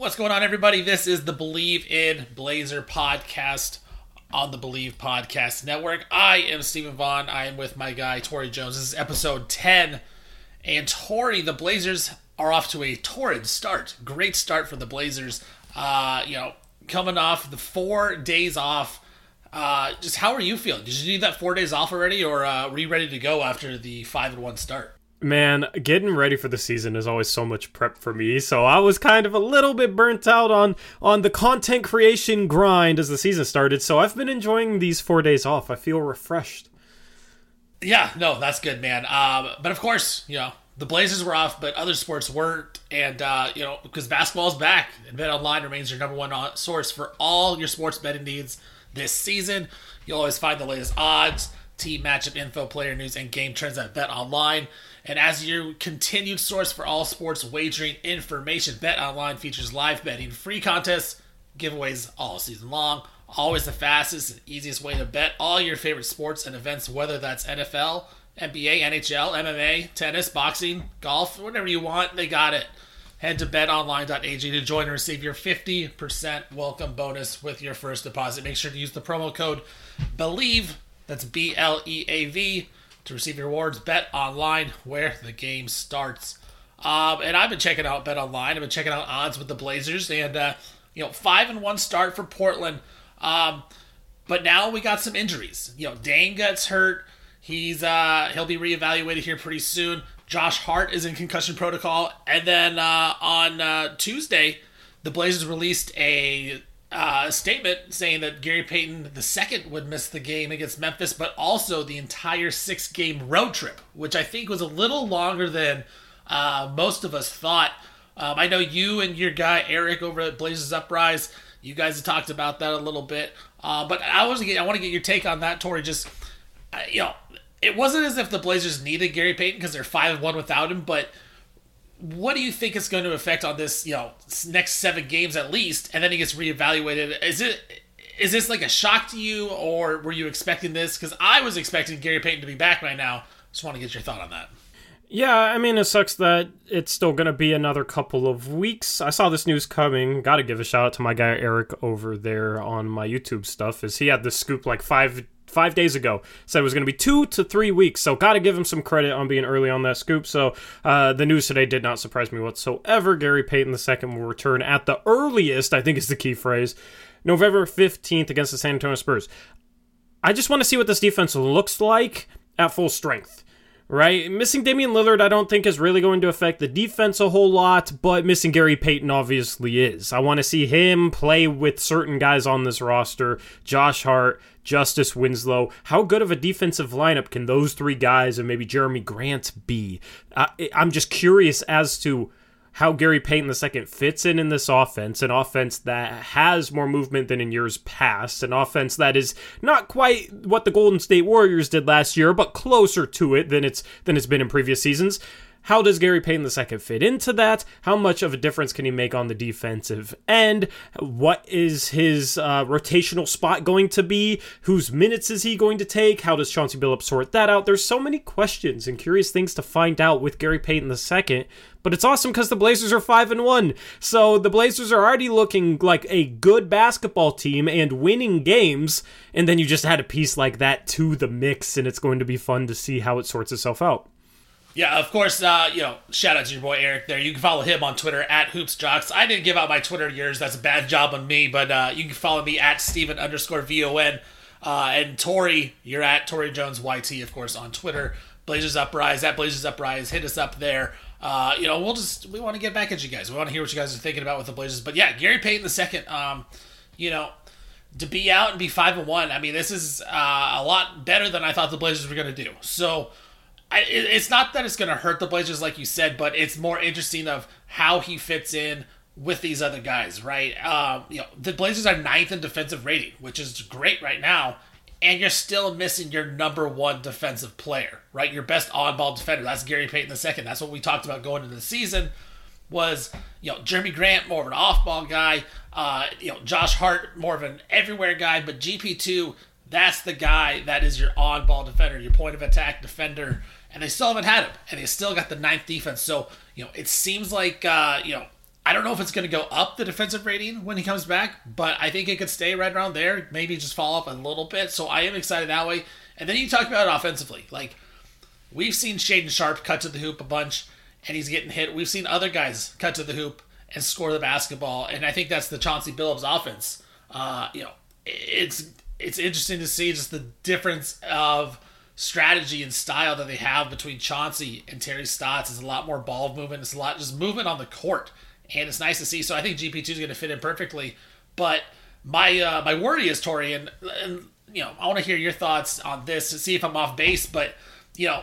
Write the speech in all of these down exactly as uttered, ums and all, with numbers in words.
What's going on, everybody? This is the Believe in Blazer podcast on the Believe Podcast Network. I am Stephen Vaughn. I am with my guy, Torrey Jones. This is episode ten. And Torrey, the Blazers are off to a torrid start. Great start for the Blazers. Uh, you know, coming off the four days off. Uh, just how are you feeling? Did you need that four days off already, or uh, were you ready to go after the five and one start? Man, getting ready for the season is always so much prep for me, so I was kind of a little bit burnt out on, on the content creation grind as the season started, so I've been enjoying these four days off. I feel refreshed. Yeah, no, that's good, man. Um, but of course, you know, the Blazers were off, but other sports weren't, and, uh, you know, because basketball's back, and BetOnline remains your number one source for all your sports betting needs this season. You'll always find the latest odds, team matchup info, player news, and game trends at BetOnline. And as your continued source for all sports wagering information, BetOnline features live betting, free contests, giveaways all season long. Always the fastest and easiest way to bet all your favorite sports and events, whether that's N F L, N B A, N H L, M M A, tennis, boxing, golf, whatever you want, they got it. Head to bet online dot a g to join and receive your fifty percent welcome bonus with your first deposit. Make sure to use the promo code BELIEVE, that's B L E A V, to receive your rewards. BetOnline, where the game starts. Um, and I've been checking out BetOnline. I've been checking out odds with the Blazers, and uh, you know, five and one start for Portland. Um, but now we got some injuries. You know, Dane gets hurt. He's uh, he'll be reevaluated here pretty soon. Josh Hart is in concussion protocol, and then uh, on uh, Tuesday, the Blazers released a Uh, statement saying that Gary Payton the second would miss the game against Memphis, but also the entire six-game road trip, which I think was a little longer than uh, most of us thought. Um, I know you and your guy Eric over at Blazers Uprise, you guys have talked about that a little bit, uh, but I was I want to get your take on that, Torrey. Just uh, you know, it wasn't as if the Blazers needed Gary Payton because they're five and one without him, but what do you think it's going to affect on this, you know, next seven games at least, and then he gets reevaluated? Is it is this like a shock to you, or were you expecting this? Because I was expecting Gary Payton to be back right now. Just want to get your thought on that. Yeah, I mean, it sucks that it's still going to be another couple of weeks. I saw this news coming. Got to give a shout out to my guy Eric over there on my YouTube stuff, as he had this scoop like five Five days ago, said it was going to be two to three weeks, so got to give him some credit on being early on that scoop. So uh, the news today did not surprise me whatsoever. Gary Payton the second will return at the earliest, I think is the key phrase, November fifteenth against the San Antonio Spurs. I just want to see what this defense looks like at full strength. Right? Missing Damian Lillard, I don't think is really going to affect the defense a whole lot, but missing Gary Payton obviously is. I want to see him play with certain guys on this roster. Josh Hart, Justice Winslow. How good of a defensive lineup can those three guys and maybe Jeremy Grant be? I, I'm just curious as to how Gary Payton the second fits in in this offense, an offense that has more movement than in years past, an offense that is not quite what the Golden State Warriors did last year, but closer to it than it's than it's been in previous seasons. How does Gary Payton the second fit into that? How much of a difference can he make on the defensive end? What is his uh, rotational spot going to be? Whose minutes is he going to take? How does Chauncey Billups sort that out? There's so many questions and curious things to find out with Gary Payton the second. But it's awesome because the Blazers are five and one. So the Blazers are already looking like a good basketball team and winning games. And then you just add a piece like that to the mix, and it's going to be fun to see how it sorts itself out. Yeah, of course, uh, you know, shout out to your boy Eric there. You can follow him on Twitter at HoopsJocks. I didn't give out my Twitter yours. That's a bad job on me, but uh, you can follow me at Steven underscore V O N. Uh, and Torrey, you're at Torrey Jones Y T, of course, on Twitter. Blazers Uprise, at Blazers Uprise. Hit us up there. Uh, you know, we'll just, we want to get back at you guys. We want to hear what you guys are thinking about with the Blazers. But yeah, Gary Payton the second, um, you know, to be out and be five and one, I mean, this is uh, a lot better than I thought the Blazers were going to do. So, I, it's not that it's going to hurt the Blazers like you said, but it's more interesting of how he fits in with these other guys, right? Um, you know, the Blazers are ninth in defensive rating, which is great right now, and you're still missing your number one defensive player, right? Your best on-ball defender. That's Gary Payton the second. That's what we talked about going into the season. Was, you know, Jeremy Grant more of an off-ball guy, uh, you know, Josh Hart more of an everywhere guy, but G P two, that's the guy that is your on-ball defender, your point of attack defender. And they still haven't had him. And they still got the ninth defense. So, you know, it seems like, uh, you know, I don't know if it's going to go up the defensive rating when he comes back, but I think it could stay right around there, maybe just fall off a little bit. So I am excited that way. And then you talk about it offensively. Like, we've seen Shaden Sharp cut to the hoop a bunch, and he's getting hit. We've seen other guys cut to the hoop and score the basketball, and I think that's the Chauncey Billups offense. Uh, you know, it's it's interesting to see just the difference of strategy and style that they have between Chauncey and Terry Stotts. It's a lot more ball movement. It's a lot just movement on the court, and it's nice to see. So I think G P two is going to fit in perfectly. But my uh, my worry is, Tori, and, and you know, I want to hear your thoughts on this to see if I'm off base. But you know,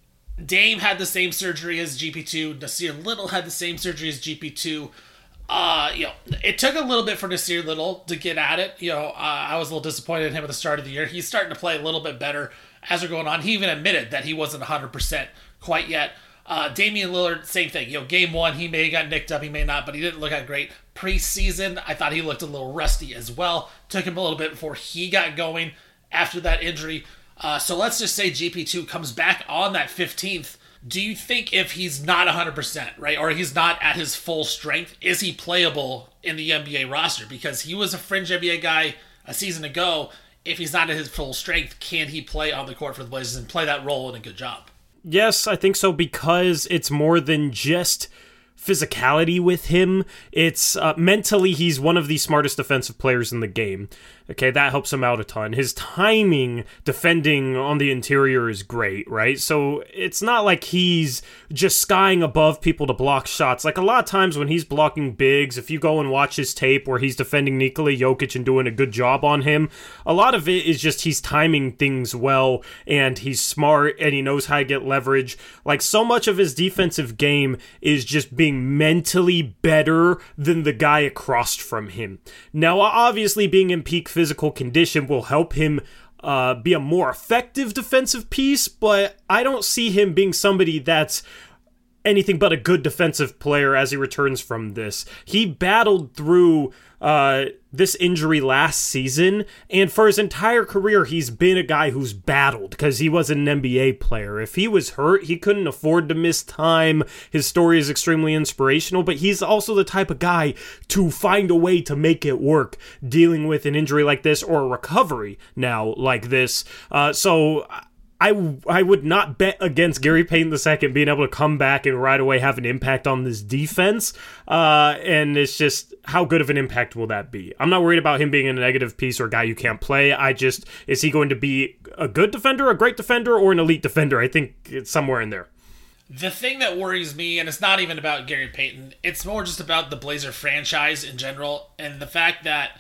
Dame had the same surgery as G P two. Nasir Little had the same surgery as G P two. Uh, you know, it took a little bit for Nasir Little to get at it. You know, uh, I was a little disappointed in him at the start of the year. He's starting to play a little bit better as we're going on. He even admitted that he wasn't one hundred percent quite yet. Uh, Damian Lillard, same thing. You know, game one, he may have got nicked up, he may not, but he didn't look that great. Preseason, I thought he looked a little rusty as well. Took him a little bit before he got going after that injury. Uh, so let's just say G P two comes back on that fifteenth. Do you think if he's not one hundred percent, right, or he's not at his full strength, is he playable in the N B A roster? Because he was a fringe N B A guy a season ago. If he's not at his full strength, can he play on the court for the Blazers and play that role in a good job? Yes, I think so, because it's more than just physicality with him. It's uh, mentally, he's one of the smartest defensive players in the game. Okay, that helps him out a ton. His timing defending on the interior is great, right? So it's not like he's just skying above people to block shots. Like a lot of times when he's blocking bigs, if you go and watch his tape where he's defending Nikola Jokic and doing a good job on him, a lot of it is just he's timing things well, and he's smart, and he knows how to get leverage. Like, so much of his defensive game is just being mentally better than the guy across from him. Now, obviously, being in peak physical condition will help him uh, be a more effective defensive piece, but I don't see him being somebody that's anything but a good defensive player as he returns from this. He battled through uh, this injury last season, and for his entire career, he's been a guy who's battled because he was an N B A player. If he was hurt, he couldn't afford to miss time. His story is extremely inspirational, but he's also the type of guy to find a way to make it work dealing with an injury like this or a recovery now like this. Uh, so... I, I would not bet against Gary Payton the Second being able to come back and right away have an impact on this defense. Uh, and it's just, how good of an impact will that be? I'm not worried about him being a negative piece or a guy you can't play. I just, is he going to be a good defender, a great defender, or an elite defender? I think it's somewhere in there. The thing that worries me, and it's not even about Gary Payton, it's more just about the Blazer franchise in general, and the fact that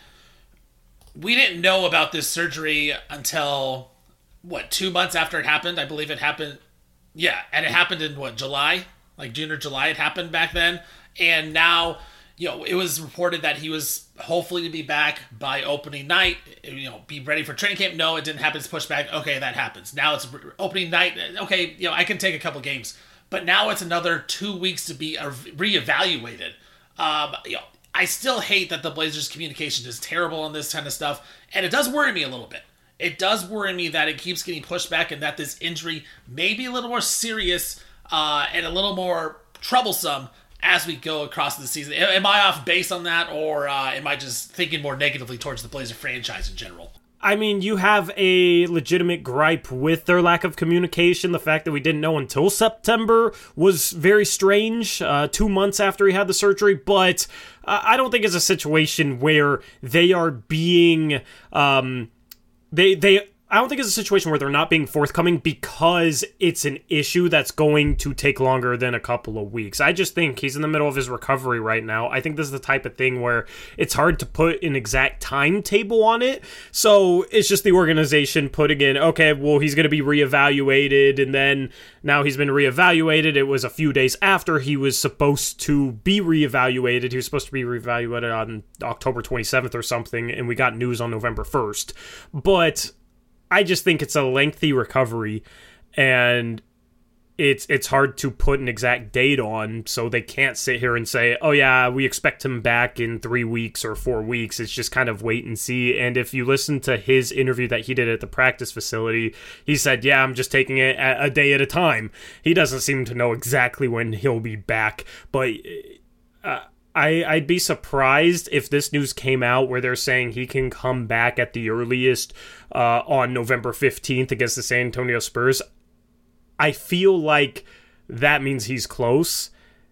we didn't know about this surgery until... what, two months after it happened? I believe it happened. Yeah, and it happened in, what, July? Like June or July it happened back then. And now, you know, it was reported that he was hopefully to be back by opening night, you know, be ready for training camp. No, it didn't happen. It's pushed back. Okay, that happens. Now it's opening night. Okay, you know, I can take a couple games. But now it's another two weeks to be reevaluated. Um, you know, I still hate that the Blazers' communication is terrible on this kind of stuff. And it does worry me a little bit. It does worry me that it keeps getting pushed back and that this injury may be a little more serious uh, and a little more troublesome as we go across the season. Am I off base on that, or uh, am I just thinking more negatively towards the Blazer franchise in general? I mean, you have a legitimate gripe with their lack of communication. The fact that we didn't know until September was very strange, uh, two months after he had the surgery, but uh, I don't think it's a situation where they are being... Um, They, they, I don't think it's a situation where they're not being forthcoming because it's an issue that's going to take longer than a couple of weeks. I just think he's in the middle of his recovery right now. I think this is the type of thing where it's hard to put an exact timetable on it. So it's just the organization putting in, okay, well, he's going to be reevaluated. And then now he's been reevaluated. It was a few days after he was supposed to be reevaluated. He was supposed to be reevaluated on October twenty-seventh or something. And we got news on November first. But I just think it's a lengthy recovery, and it's it's hard to put an exact date on, so they can't sit here and say, oh yeah, we expect him back in three weeks or four weeks. It's just kind of wait and see. And if you listen to his interview that he did at the practice facility, he said, yeah, I'm just taking it a day at a time. He doesn't seem to know exactly when he'll be back, but... Uh, I, I'd be surprised if this news came out where they're saying he can come back at the earliest uh, on November fifteenth against the San Antonio Spurs. I feel like that means he's close.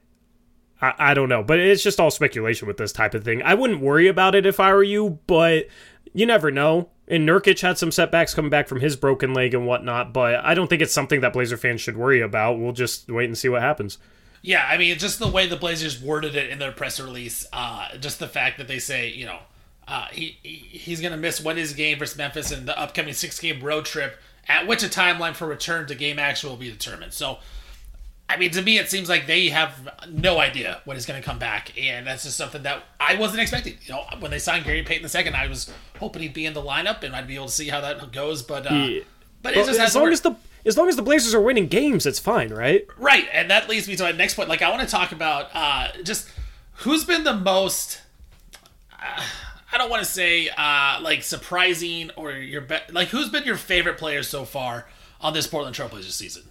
I, I don't know, but it's just all speculation with this type of thing. I wouldn't worry about it if I were you, but you never know. And Nurkic had some setbacks coming back from his broken leg and whatnot, but I don't think it's something that Blazer fans should worry about. We'll just wait and see what happens. Yeah, I mean, just the way the Blazers worded it in their press release, uh, just the fact that they say, you know, uh, he, he he's going to miss Wednesday's game versus Memphis and the upcoming six-game road trip, at which a timeline for return to game action will be determined. So, I mean, to me, it seems like they have no idea when he's going to come back, and that's just something that I wasn't expecting. You know, when they signed Gary Payton the second, I was hoping he'd be in the lineup, and I'd be able to see how that goes, but uh, yeah. but it well, just as long as the as long as the Blazers are winning games, it's fine, right? Right, and that leads me to my next point. Like, I want to talk about uh, just who's been the most. Uh, I don't want to say uh, like surprising or your be- like who's been your favorite player so far on this Portland Trailblazers season.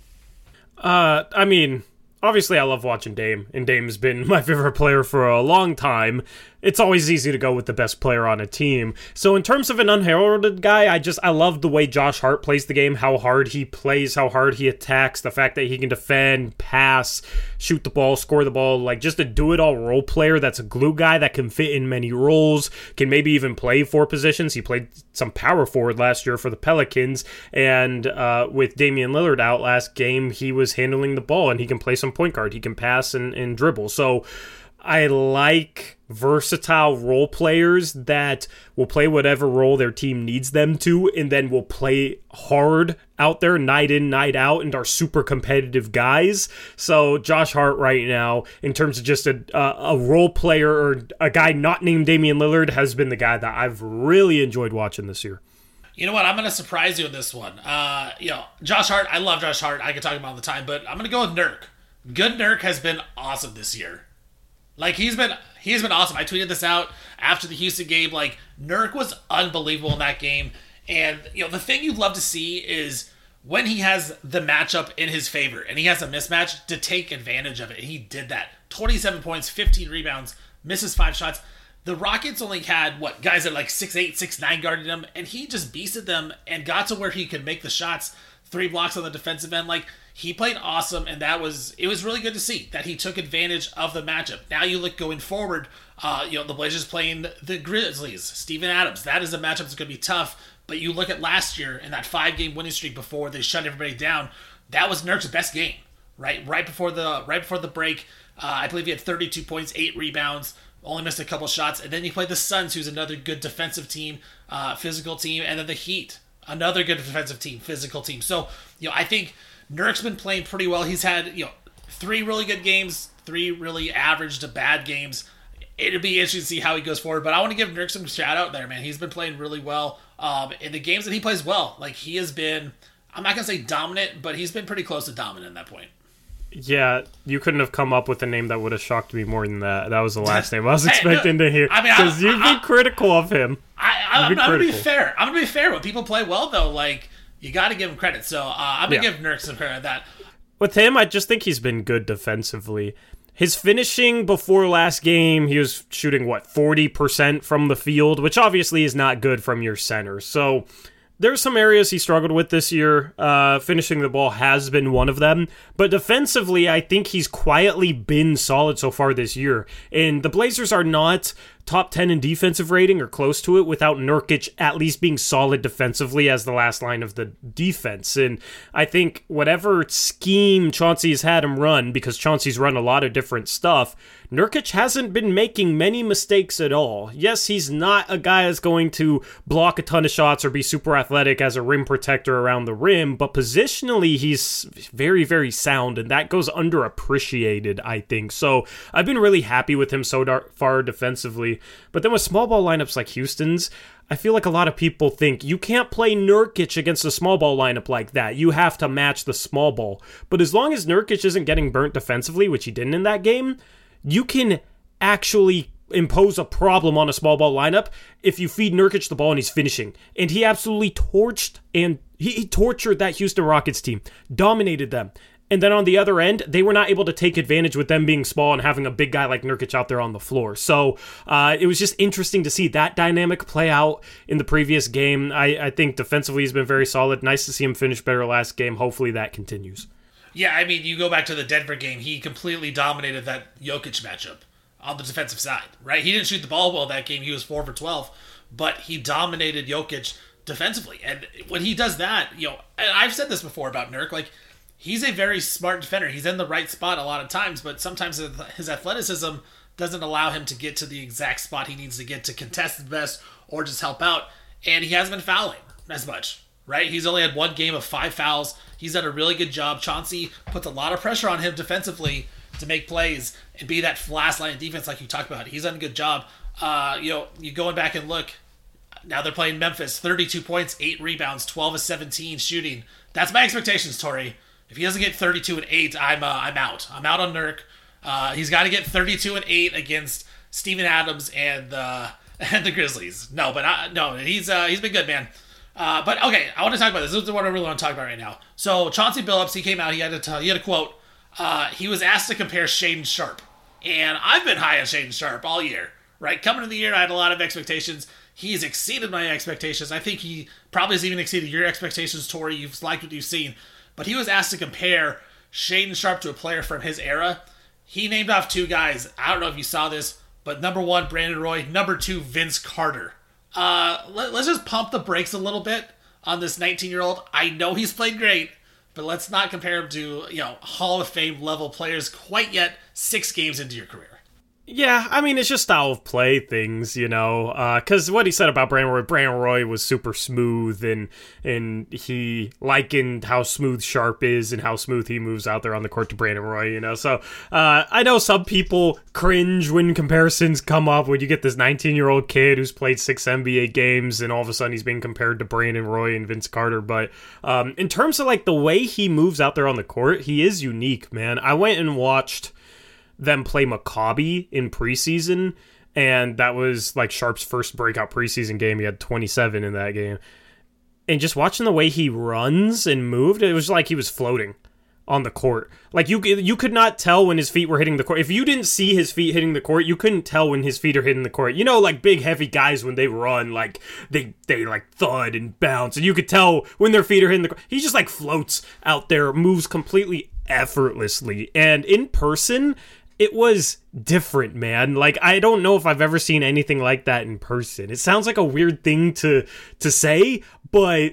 Uh, I mean, obviously I love watching Dame, and Dame's been my favorite player for a long time. It's always easy to go with the best player on a team. So in terms of an unheralded guy, I just, I love the way Josh Hart plays the game, how hard he plays, how hard he attacks, the fact that he can defend, pass, shoot the ball, score the ball, like just a do-it-all role player that's a glue guy that can fit in many roles, can maybe even play four positions. He played some power forward last year for the Pelicans, and uh, with Damian Lillard out last game, he was handling the ball, and he can play some point guard. He can pass and, and dribble. So I like versatile role players that will play whatever role their team needs them to, and then will play hard out there night in, night out, and are super competitive guys. So Josh Hart right now, in terms of just a, a, a role player or a guy not named Damian Lillard, has been the guy that I've really enjoyed watching this year. You know what? I'm going to surprise you with this one. Uh, you know, Josh Hart, I love Josh Hart. I can talk about him all the time, but I'm going to go with Nurk. Good Nurk has been awesome this year. Like, he's been he's been awesome. I tweeted this out after the Houston game. Like, Nurk was unbelievable in that game. And, you know, the thing you'd love to see is when he has the matchup in his favor and he has a mismatch, to take advantage of it. And he did that. twenty-seven points, fifteen rebounds, misses five shots. The Rockets only had, what, guys that like six eight, six nine guarding him, and he just beasted them and got to where he could make the shots. Three blocks on the defensive end. Like, he played awesome, and that was, it was really good to see that he took advantage of the matchup. Now you look going forward, uh, you know, the Blazers playing the Grizzlies, Steven Adams. That is a matchup that's going to be tough, but you look at last year in that five-game winning streak before they shut everybody down, that was Nurk's best game, right? Right before the right before the break, uh, I believe he had thirty-two points, eight rebounds, only missed a couple shots, and then he played the Suns, who's another good defensive team, uh, physical team, and then the Heat, another good defensive team, physical team. So, you know, I think Nurk's been playing pretty well. He's had, you know, three really good games, three really average to bad games. It'll be interesting to see how he goes forward, but I want to give Nurk some shout out there, man. He's been playing really well. Um, in the games that he plays well, like, he has been, I'm not going to say dominant, but he's been pretty close to dominant at that point. Yeah, you couldn't have come up with a name that would have shocked me more than that. That was the last name I was Hey, expecting no, to hear. I mean, Because I- you've I- been critical of him. I, I, I'm, You've been I'm going to be critical. fair. I'm going to be fair. When people play well, though, like, you got to give him credit. So uh, I'm going to Yeah. give Nurk some credit at that. With him, I just think he's been good defensively. His finishing before last game, he was shooting, what, forty percent from the field, which obviously is not good from your center. So there's some areas he struggled with this year. Uh, finishing the ball has been one of them. But defensively, I think he's quietly been solid so far this year. And the Blazers are not top ten in defensive rating or close to it without Nurkic at least being solid defensively as the last line of the defense. And I think whatever scheme Chauncey has had him run, because Chauncey's run a lot of different stuff, Nurkic hasn't been making many mistakes at all. Yes, he's not a guy that's going to block a ton of shots or be super athletic as a rim protector around the rim, but positionally he's very, very sound, and that goes underappreciated, I think. So I've been really happy with him so dar- far defensively. But then with small ball lineups like Houston's, I feel like a lot of people think you can't play Nurkic against a small ball lineup like that. You have to match the small ball. But as long as Nurkic isn't getting burnt defensively, which he didn't in that game, you can actually impose a problem on a small ball lineup if you feed Nurkic the ball and he's finishing. And he absolutely torched and he, he tortured that Houston Rockets team, dominated them. And then on the other end, they were not able to take advantage with them being small and having a big guy like Nurkic out there on the floor. So uh, it was just interesting to see that dynamic play out in the previous game. I, I think defensively he's been very solid. Nice to see him finish better last game. Hopefully that continues. Yeah, I mean, you go back to the Denver game, he completely dominated that Jokic matchup on the defensive side, right? He didn't shoot the ball well that game. He was four for twelve, but he dominated Jokic defensively. And when he does that, you know, and I've said this before about Nurk, like, he's a very smart defender. He's in the right spot a lot of times, but sometimes his athleticism doesn't allow him to get to the exact spot he needs to get to contest the best or just help out. And he hasn't been fouling as much, right? He's only had one game of five fouls. He's done a really good job. Chauncey puts a lot of pressure on him defensively to make plays and be that last line of defense like you talked about. He's done a good job. Uh, you know, you going back and look, now they're playing Memphis, thirty-two points, eight rebounds, twelve of seventeen shooting. That's my expectations, Tori. If he doesn't get thirty-two and eight, I'm uh, I'm out. I'm out on Nurk. Uh, he's got to get thirty-two and eight against Steven Adams and uh, and the Grizzlies. No, but I, no, he's uh, he's been good, man. Uh, but okay, I want to talk about this. This is what I really want to talk about right now. So Chauncey Billups, he came out. He had to tell, he had a quote. Uh, he was asked to compare Shaedon Sharpe, and I've been high on Shaedon Sharpe all year. Right, coming into the year, I had a lot of expectations. He's exceeded my expectations. I think he probably has even exceeded your expectations, Tori. You've liked what you've seen. But he was asked to compare Shaedon Sharpe to a player from his era. He named off two guys. I don't know if you saw this, but number one, Brandon Roy. Number two, Vince Carter. Uh, let, let's just pump the brakes a little bit on this nineteen-year-old. I know he's played great, but let's not compare him to, you know, Hall of Fame level players quite yet six games into your career. Yeah, I mean, it's just style of play things, you know, because uh, what he said about Brandon Roy, Brandon Roy was super smooth, and and he likened how smooth Sharpe is and how smooth he moves out there on the court to Brandon Roy, you know. So uh, I know some people cringe when comparisons come up, when you get this nineteen-year-old kid who's played six N B A games, and all of a sudden he's being compared to Brandon Roy and Vince Carter. But um, in terms of, like, the way he moves out there on the court, he is unique, man. I went and watched them play Maccabi in preseason, and that was like Sharpe's first breakout preseason game. He had twenty-seven in that game, and just watching the way he runs and moved, it was like he was floating on the court. Like, you you could not tell when his feet were hitting the court. If you didn't see his feet hitting the court, you couldn't tell when his feet are hitting the court. You know, like big heavy guys, when they run, like they they like thud and bounce, and you could tell when their feet are hitting the court. He just like floats out there, moves completely effortlessly, and in person, it was different, man. Like, I don't know if I've ever seen anything like that in person. It sounds like a weird thing to to say, but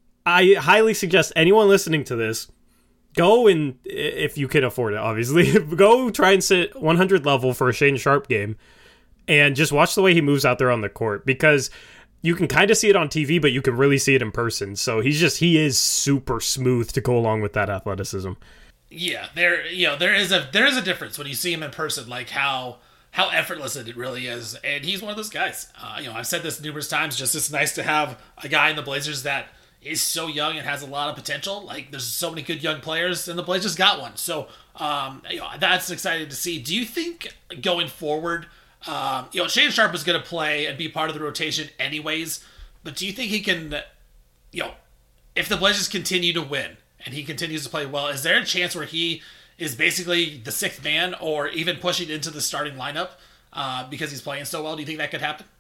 I highly suggest anyone listening to this, go and, if you can afford it, obviously, go try and sit one hundred level for a Shaedon Sharpe game and just watch the way he moves out there on the court, because you can kind of see it on T V, but you can really see it in person. So he's just, he is super smooth to go along with that athleticism. Yeah, there you know there is a there is a difference when you see him in person, like how how effortless it really is, and he's one of those guys. Uh, you know, I've said this numerous times. Just it's nice to have a guy in the Blazers that is so young and has a lot of potential. Like, there's so many good young players, and the Blazers got one. So, um, you know, that's exciting to see. Do you think going forward, um, you know, Shaedon Sharpe is going to play and be part of the rotation anyways? But do you think he can, you know, if the Blazers continue to win and he continues to play well, is there a chance where he is basically the sixth man or even pushing into the starting lineup uh, because he's playing so well? Do you think that could happen?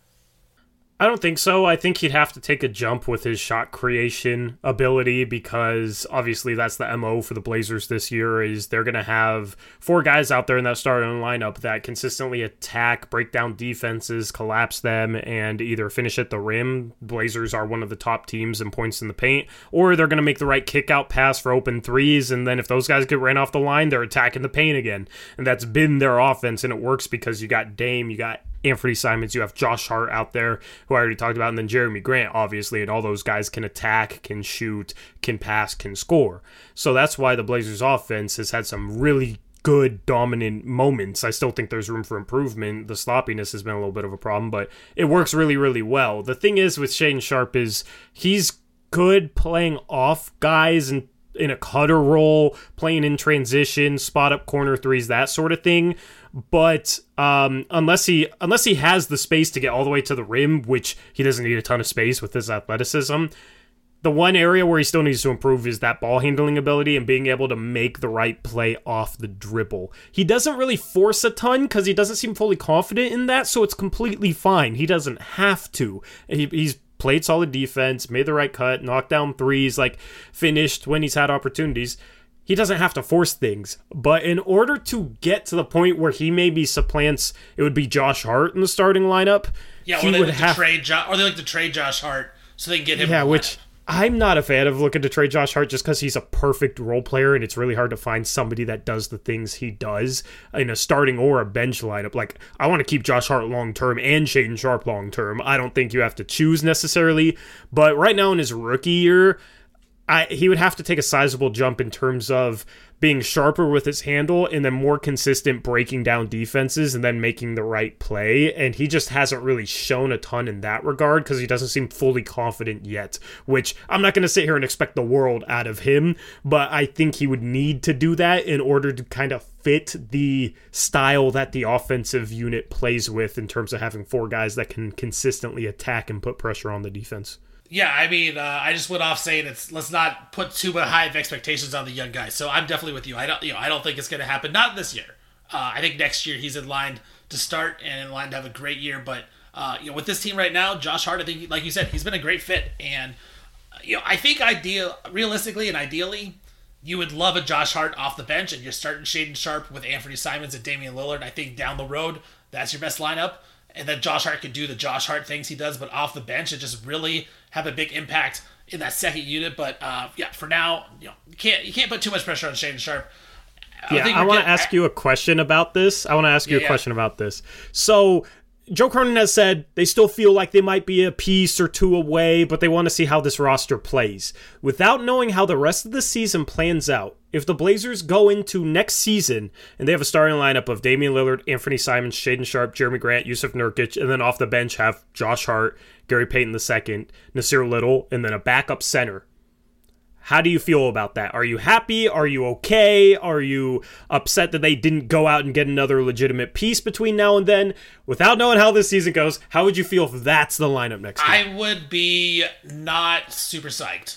I don't think so. I think he'd have to take a jump with his shot creation ability, because obviously that's the M O for the Blazers this year, is they're going to have four guys out there in that starting lineup that consistently attack, break down defenses, collapse them, and either finish at the rim. Blazers are one of the top teams in points in the paint, or they're going to make the right kick out pass for open threes, and then if those guys get ran off the line, they're attacking the paint again. And that's been their offense, and it works because you got Dame, you got Anthony Simons, you have Josh Hart out there, who I already talked about, and then Jeremy Grant, obviously, and all those guys can attack, can shoot, can pass, can score. So that's why the Blazers offense has had some really good, dominant moments. I still think there's room for improvement. The sloppiness has been a little bit of a problem, but it works really, really well. The thing is with Shaedon Sharpe is he's good playing off guys and in a cutter role, playing in transition, spot up corner threes, that sort of thing. But um, unless he unless he has the space to get all the way to the rim, which he doesn't need a ton of space with his athleticism, The one area where he still needs to improve is that ball handling ability and being able to make the right play off the dribble. He doesn't really force a ton because he doesn't seem fully confident in that, so it's completely fine. He doesn't have to. He, he's played solid defense, made the right cut, knocked down threes, like finished when he's had opportunities. He doesn't have to force things. But in order to get to the point where he maybe supplants, it would be Josh Hart in the starting lineup. Yeah, or he they would like have, to trade jo- or they like to trade Josh Hart so they can get him. Yeah, in the which... lineup. I'm not a fan of looking to trade Josh Hart just because he's a perfect role player and it's really hard to find somebody that does the things he does in a starting or a bench lineup. Like, I want to keep Josh Hart long-term and Shaedon Sharpe long-term. I don't think you have to choose necessarily, but right now in his rookie year, I, he would have to take a sizable jump in terms of being sharper with his handle and then more consistent breaking down defenses and then making the right play. And he just hasn't really shown a ton in that regard because he doesn't seem fully confident yet, which I'm not going to sit here and expect the world out of him, but I think he would need to do that in order to kind of fit the style that the offensive unit plays with in terms of having four guys that can consistently attack and put pressure on the defense. Yeah, I mean, uh, I just went off saying it's let's not put too high of expectations on the young guys. So I'm definitely with you. I don't, you know, I don't think it's going to happen. Not this year. Uh, I think next year he's in line to start and in line to have a great year. But uh, you know, with this team right now, Josh Hart, I think, like you said, he's been a great fit. And uh, you know, I think ideal, realistically and ideally, you would love a Josh Hart off the bench, and you're starting Shaedon Sharpe with Anthony Simons and Damian Lillard. I think down the road, that's your best lineup. And then Josh Hart can do the Josh Hart things he does, but off the bench, it just really have a big impact in that second unit. But uh, yeah, for now, you know, you can't you can't put too much pressure on Shaedon Sharpe. I yeah, I want to ask you a question about this. I want to ask you yeah, a question yeah. about this. So, Joe Cronin has said they still feel like they might be a piece or two away, but they want to see how this roster plays. Without knowing how the rest of the season plans out, if the Blazers go into next season and they have a starting lineup of Damian Lillard, Anthony Simons, Shaedon Sharpe, Jeremy Grant, Yusuf Nurkic, and then off the bench have Josh Hart, Gary Payton the second, Nasir Little, and then a backup center. How do you feel about that? Are you happy? Are you okay? Are you upset that they didn't go out and get another legitimate piece between now and then? Without knowing how this season goes, how would you feel if that's the lineup next year? I would be not super psyched.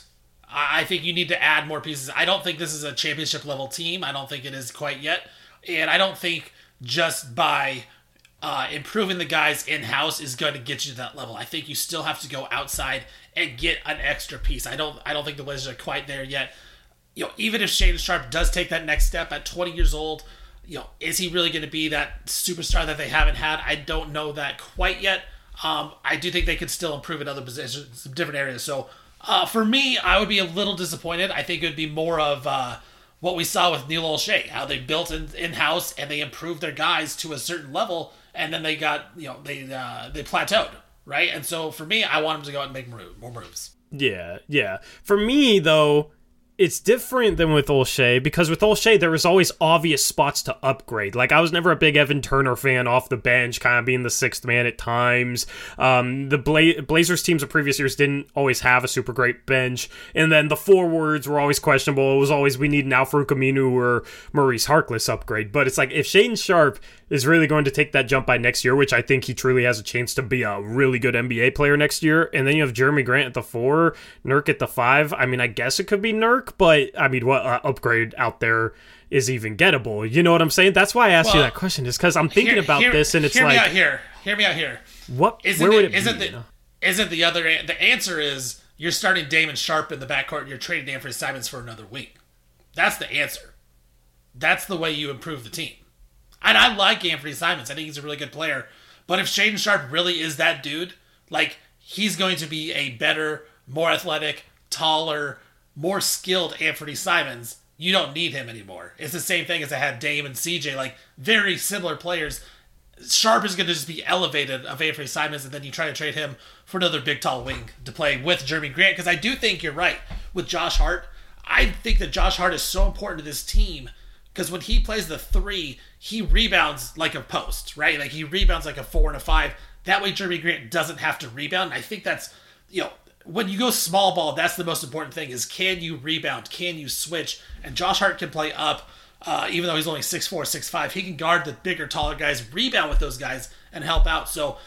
I think you need to add more pieces. I don't think this is a championship level team. I don't think it is quite yet. And I don't think just by uh, improving the guys in-house is going to get you to that level. I think you still have to go outside and get an extra piece. I don't I don't think the Blazers are quite there yet. You know, even if Shaedon Sharpe does take that next step at twenty years old, you know, is he really going to be that superstar that they haven't had? I don't know that quite yet. Um, I do think they could still improve in other positions, some different areas. So uh, for me, I would be a little disappointed. I think it would be more of uh, what we saw with Neil Olshey, how they built in, in-house and they improved their guys to a certain level, and then they got, you know, they uh, they plateaued. Right? And so for me, I want him to go out and make more moves. Yeah, yeah. For me, though, it's different than with Olshey, because with Olshey, there was always obvious spots to upgrade. Like, I was never a big Evan Turner fan off the bench, kind of being the sixth man at times. Um, the Bla- Blazers teams of previous years didn't always have a super great bench. And then the forwards were always questionable. It was always, we need an Al-Farouq Aminu or Maurice Harkless upgrade. But it's like, if Shaedon Sharpe is really going to take that jump by next year, which I think he truly has a chance to be a really good N B A player next year, and then you have Jeremy Grant at the four, Nurk at the five. I mean, I guess it could be Nurk, but I mean, what uh, upgrade out there is even gettable? You know what I'm saying? That's why I asked well, you that question, is because I'm thinking hear, about hear, this, and it's hear like, me out here. Hear me out here. What? Isn't where it, would it isn't be? The, you know? Isn't the other the answer is you're starting Damon Sharpe in the backcourt and you're trading Anthony Simons for another wing. That's the answer. That's the way you improve the team. And I like Anthony Simons. I think he's a really good player. But if Shaedon Sharpe really is that dude, like, he's going to be a better, more athletic, taller, more skilled Anthony Simons. You don't need him anymore. It's the same thing as I had Dame and C J, like, very similar players. Sharpe is going to just be elevated of Anthony Simons, and then you try to trade him for another big, tall wing to play with Jeremy Grant. Because I do think you're right with Josh Hart. I think that Josh Hart is so important to this team, because when he plays the three, he rebounds like a post, right? Like, he rebounds like a four and a five. That way Jeremy Grant doesn't have to rebound. And I think that's, you know, when you go small ball, that's the most important thing, is can you rebound? Can you switch? And Josh Hart can play up, uh, even though he's only six four, six five. He can guard the bigger, taller guys, rebound with those guys, and help out. So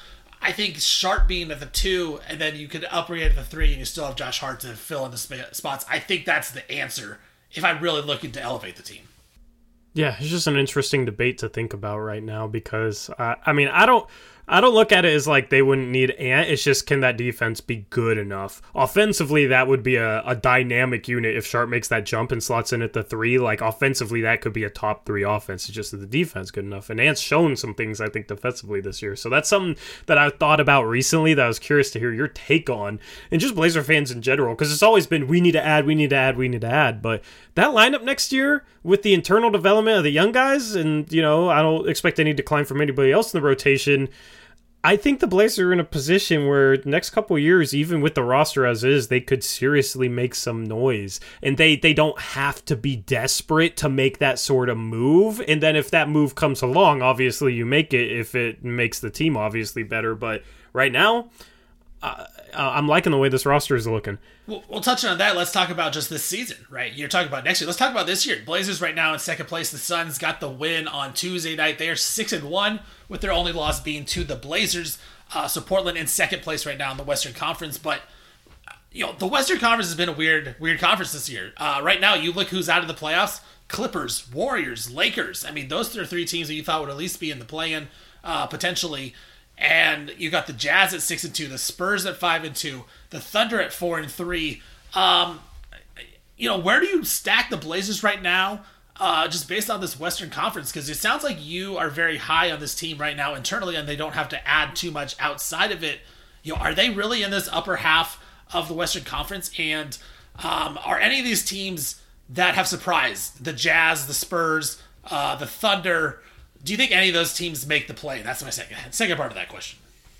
I think Sharp being at the two, and then you could upgrade at the three, and you still have Josh Hart to fill in the sp- spots. I think that's the answer if I'm really looking to elevate the team. Yeah, it's just an interesting debate to think about right now because, uh, I mean, I don't... I don't look at it as like they wouldn't need Ant. It's just, can that defense be good enough? Offensively, that would be a, a dynamic unit if Sharp makes that jump and slots in at the three. Like, offensively, that could be a top three offense. It's just that the defense good enough. And Ant's shown some things, I think, defensively this year. So that's something that I've thought about recently that I was curious to hear your take on. And just Blazer fans in general, because it's always been, we need to add, we need to add, we need to add. But that lineup next year, with the internal development of the young guys, and, you know, I don't expect any decline from anybody else in the rotation, I think the Blazers are in a position where next couple of years, even with the roster as is, they could seriously make some noise. And they, they don't have to be desperate to make that sort of move. And then if that move comes along, obviously you make it if it makes the team obviously better. But right now, uh, I'm liking the way this roster is looking. Well, we'll touch on that. Let's talk about just this season, right? You're talking about next year. Let's talk about this year. Blazers right now in second place. The Suns got the win on Tuesday night. They are six and one, with their only loss being to the Blazers. Uh, so Portland in second place right now in the Western Conference. But you know, the Western Conference has been a weird, weird conference this year. Uh, right now, you look who's out of the playoffs: Clippers, Warriors, Lakers. I mean, those are three teams that you thought would at least be in the play-in uh, potentially. And you got the Jazz at six and two, the Spurs at five and two, the Thunder at four and three. Um, you know, where do you stack the Blazers right now, uh, just based on this Western Conference? Because it sounds like you are very high on this team right now internally, and they don't have to add too much outside of it. You know, are they really in this upper half of the Western Conference? And um, are any of these teams that have surprised, the Jazz, the Spurs, uh, the Thunder? Do you think any of those teams make the play? That's my second second part of that question.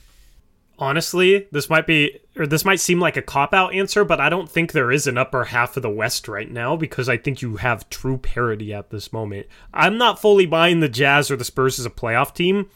Honestly, this might be, or this might seem like a cop-out answer, but I don't think there is an upper half of the West right now because I think you have true parity at this moment. I'm not fully buying the Jazz or the Spurs as a playoff team,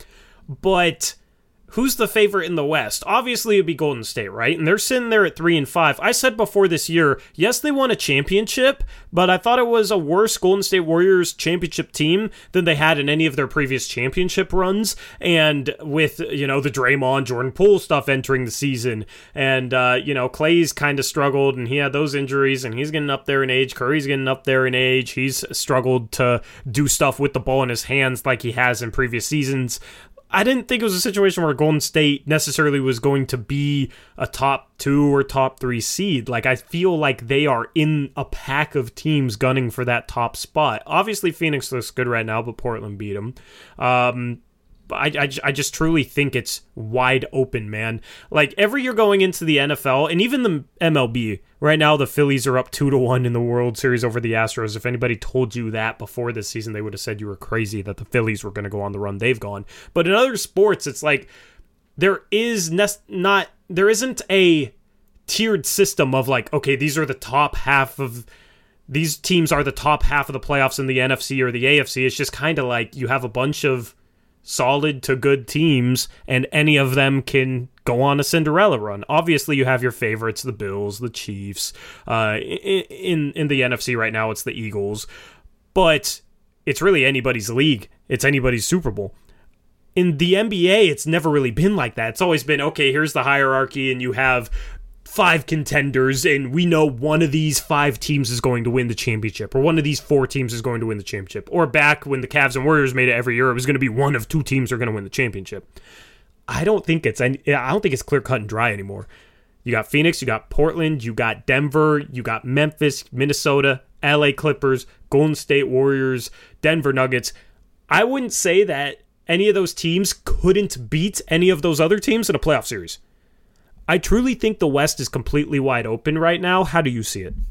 but who's the favorite in the West? Obviously, it'd be Golden State, right? And they're sitting there at three and five. I said before this year, yes, they won a championship, but I thought it was a worse Golden State Warriors championship team than they had in any of their previous championship runs. And with, you know, the Draymond, Jordan Poole stuff entering the season, and, uh, you know, Clay's kind of struggled, and he had those injuries, and he's getting up there in age. Curry's getting up there in age. He's struggled to do stuff with the ball in his hands like he has in previous seasons. I didn't think it was a situation where Golden State necessarily was going to be a top two or top three seed. Like, I feel like they are in a pack of teams gunning for that top spot. Obviously, Phoenix looks good right now, but Portland beat them. Um, I, I, I just truly think it's wide open, man. Like, every year going into the N F L, and even the M L B, right now the Phillies are up two to one in the World Series over the Astros. If anybody told you that before this season, they would have said you were crazy that the Phillies were going to go on the run they've gone. But in other sports, it's like there is ne- not there isn't a tiered system of like, okay, these are the top half of these teams are the top half of the playoffs in the N F C or the A F C. It's just kind of like you have a bunch of solid to good teams, and any of them can go on a Cinderella run. Obviously, you have your favorites, the Bills, the Chiefs. Uh, in in the N F C right now, it's the Eagles. But it's really anybody's league. It's anybody's Super Bowl. In the N B A, it's never really been like that. It's always been, okay, here's the hierarchy, and you have five contenders, and we know one of these five teams is going to win the championship, or one of these four teams is going to win the championship. Or back when the Cavs and Warriors made it every year, it was going to be one of two teams are going to win the championship. I don't think it's I don't think it's clear cut and dry anymore. You got Phoenix, you got Portland, you got Denver, you got Memphis, Minnesota, L A Clippers, Golden State Warriors, Denver Nuggets. I wouldn't say that any of those teams couldn't beat any of those other teams in a playoff series. I truly think the West is completely wide open right now. How do you see it?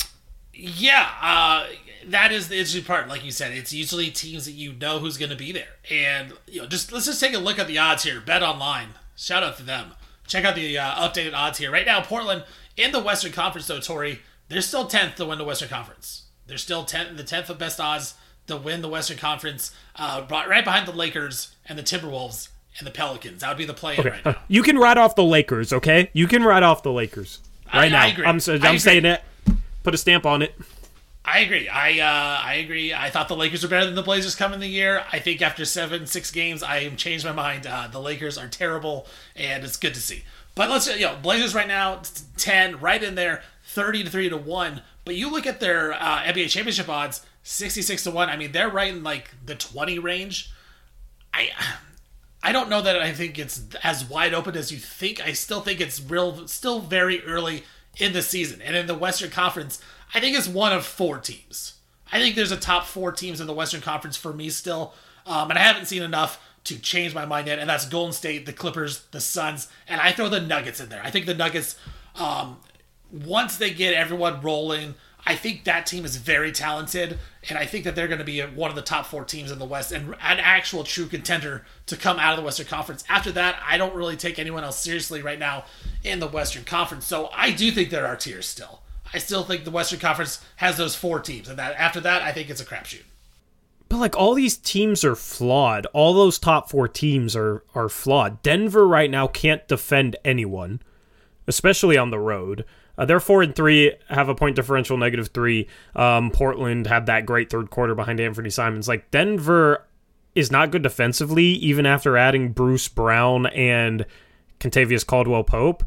Yeah, uh, that is the interesting part. Like you said, it's usually teams that you know who's going to be there. And you know, just let's just take a look at the odds here. Bet Online, shout out to them. Check out the uh, updated odds here. Right now, Portland in the Western Conference, though, Tori, they're still tenth to win the Western Conference. They're still tenth, the tenth of best odds to win the Western Conference, uh, right behind the Lakers and the Timberwolves and the Pelicans. That would be the play-in okay. right now. You can write off the Lakers, okay? You can write off the Lakers right I, now. I agree. I'm, I'm I agree. saying it. Put a stamp on it. I agree. I uh, I agree. I thought the Lakers were better than the Blazers coming the year. I think after seven, six games, I have changed my mind. Uh, the Lakers are terrible, and it's good to see. But let's, you know, Blazers right now, ten, right in there, thirty to three to one. But you look at their uh, N B A championship odds, sixty-six to one. I mean, they're right in like the twenty range. I I don't know that I think it's as wide open as you think. I still think it's real, still very early in the season. And in the Western Conference, I think it's one of four teams. I think there's a top four teams in the Western Conference for me still. Um, and I haven't seen enough to change my mind yet. And that's Golden State, the Clippers, the Suns. And I throw the Nuggets in there. I think the Nuggets, um, once they get everyone rolling, I think that team is very talented. And I think that they're going to be one of the top four teams in the West and an actual true contender to come out of the Western Conference. After that, I don't really take anyone else seriously right now in the Western Conference. So I do think there are tiers still. I still think the Western Conference has those four teams, and that after that, I think it's a crapshoot. But like all these teams are flawed. All those top four teams are are flawed. Denver right now can't defend anyone, especially on the road. Uh, they're four and three, have a point differential negative three. Um, Portland had that great third quarter behind Anthony Simons. Like Denver is not good defensively, even after adding Bruce Brown and Kentavious Caldwell-Pope.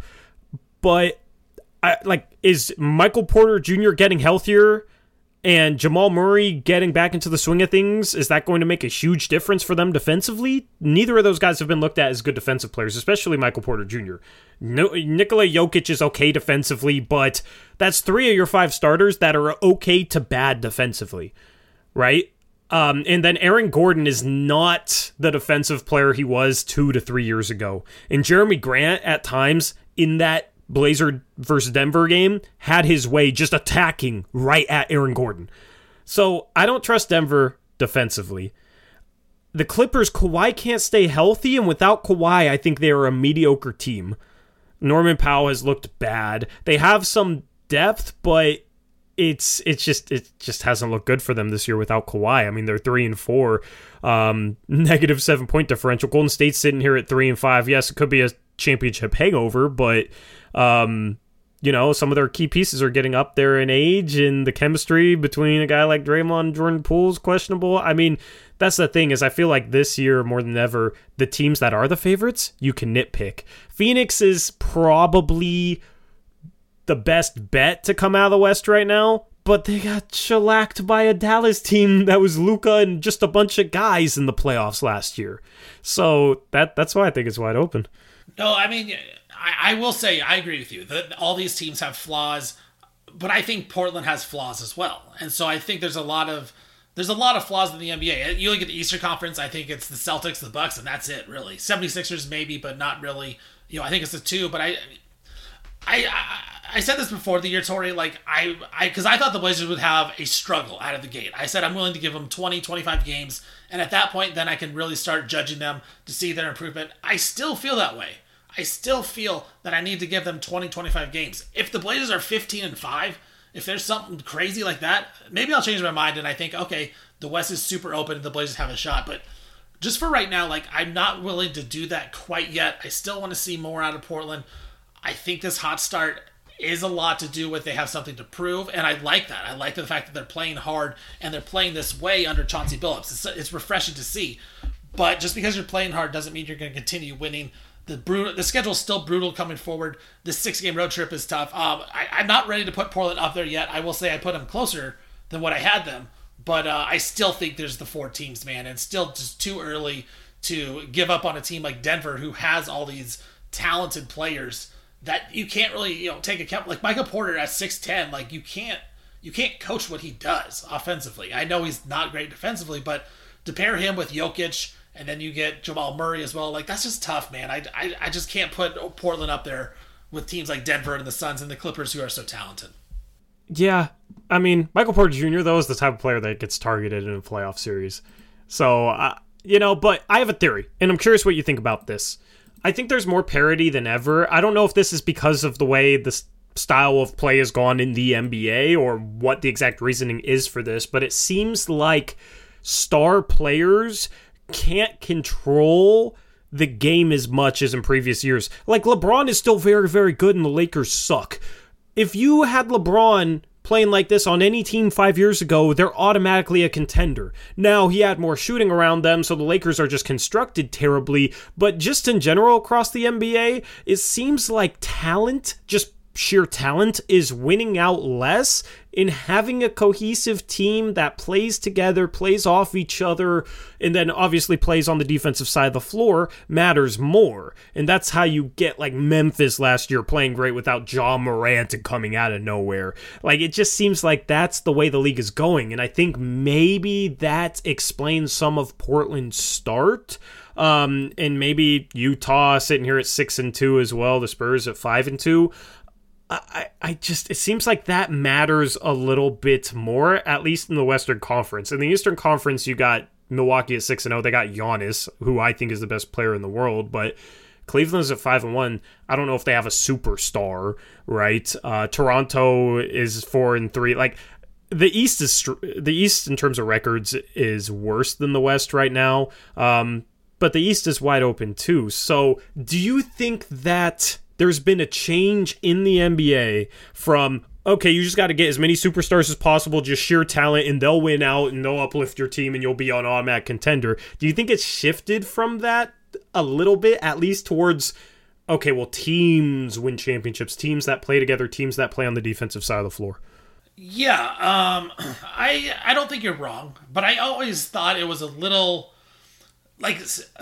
But I, like, is Michael Porter Junior getting healthier and Jamal Murray getting back into the swing of things? Is that going to make a huge difference for them defensively? Neither of those guys have been looked at as good defensive players, especially Michael Porter Junior No, Nikola Jokic is okay defensively, but that's three of your five starters that are okay to bad defensively, right? Um, and then Aaron Gordon is not the defensive player he was two to three years ago. And Jeremy Grant, at times, in that Blazer versus Denver game, had his way just attacking right at Aaron Gordon. So I don't trust Denver defensively. The Clippers, Kawhi can't stay healthy, and without Kawhi, I think they are a mediocre team. Norman Powell has looked bad. They have some depth, but it's it's just it just hasn't looked good for them this year without Kawhi. I mean, they're three and four, um, negative seven point differential. Golden State's sitting here at three and five. Yes, it could be a championship hangover, but um, you know, some of their key pieces are getting up there in age, and the chemistry between a guy like Draymond and Jordan Poole is questionable. I mean, that's the thing, is I feel like this year more than ever, the teams that are the favorites, you can nitpick. Phoenix is probably the best bet to come out of the West right now, but they got shellacked by a Dallas team that was Luka and just a bunch of guys in the playoffs last year. So that that's why I think it's wide open. No, I mean, I, I will say, I agree with you. That all these teams have flaws, but I think Portland has flaws as well. And so I think there's a lot of there's a lot of flaws in the N B A. You look at the Eastern Conference, I think it's the Celtics, the Bucks, and that's it, really. seventy-sixers maybe, but not really. You know, I think it's the two, but I I I, I said this before the year, Tori, like, I, I, because I thought the Blazers would have a struggle out of the gate. I said I'm willing to give them twenty, twenty-five games, and at that point, then I can really start judging them to see their improvement. I still feel that way. I still feel that I need to give them twenty, twenty-five games. If the Blazers are fifteen and five, if there's something crazy like that, maybe I'll change my mind and I think, okay, the West is super open and the Blazers have a shot. But just for right now, like, I'm not willing to do that quite yet. I still want to see more out of Portland. I think this hot start is a lot to do with they have something to prove, and I like that. I like the fact that they're playing hard and they're playing this way under Chauncey Billups. It's, it's refreshing to see. But just because you're playing hard doesn't mean you're going to continue winning. The brutal, the schedule's still brutal coming forward. This six-game road trip is tough. Um, I, I'm not ready to put Portland up there yet. I will say I put them closer than what I had them. But uh, I still think there's the four teams, man. And it's still just too early to give up on a team like Denver, who has all these talented players that you can't really, you know, take account. Like Michael Porter at six ten, like you can't you can't coach what he does offensively. I know he's not great defensively, but to pair him with Jokic, and then you get Jamal Murray as well, like that's just tough, man. I, I, I just can't put Portland up there with teams like Denver and the Suns and the Clippers, who are so talented. Yeah, I mean, Michael Porter Junior, though, is the type of player that gets targeted in a playoff series. So, uh, you know, but I have a theory, and I'm curious what you think about this. I think there's more parity than ever. I don't know if this is because of the way the style of play has gone in the N B A or what the exact reasoning is for this, but it seems like star players can't control the game as much as in previous years. Like, LeBron is still very, very good and the Lakers suck. If you had LeBron playing like this on any team five years ago, they're automatically a contender. Now, he had more shooting around them, so the Lakers are just constructed terribly, but just in general across the N B A, it seems like talent, just sheer talent, is winning out less in having a cohesive team that plays together, plays off each other, and then obviously plays on the defensive side of the floor matters more. And that's how you get like Memphis last year playing great without Ja Morant and coming out of nowhere. Like, it just seems like that's the way the league is going. And I think maybe that explains some of Portland's start. Um, and maybe Utah sitting here at six and two as well, the Spurs at five and two. I, I just, it seems like that matters a little bit more, at least in the Western Conference. In the Eastern Conference, you got Milwaukee at six and oh. They got Giannis, who I think is the best player in the world, but Cleveland's at five and one. I don't know if they have a superstar, right? Uh, Toronto is four and three. Like, the East is the East in terms of records is worse than the West right now. Um, but the East is wide open too. So, do you think that there's been a change in the N B A from, okay, you just got to get as many superstars as possible, just sheer talent, and they'll win out and they'll uplift your team and you'll be an automatic contender? Do you think it's shifted from that a little bit, at least towards, okay, well, teams win championships, teams that play together, teams that play on the defensive side of the floor? Yeah, um, I I don't think you're wrong, but I always thought it was a little, like,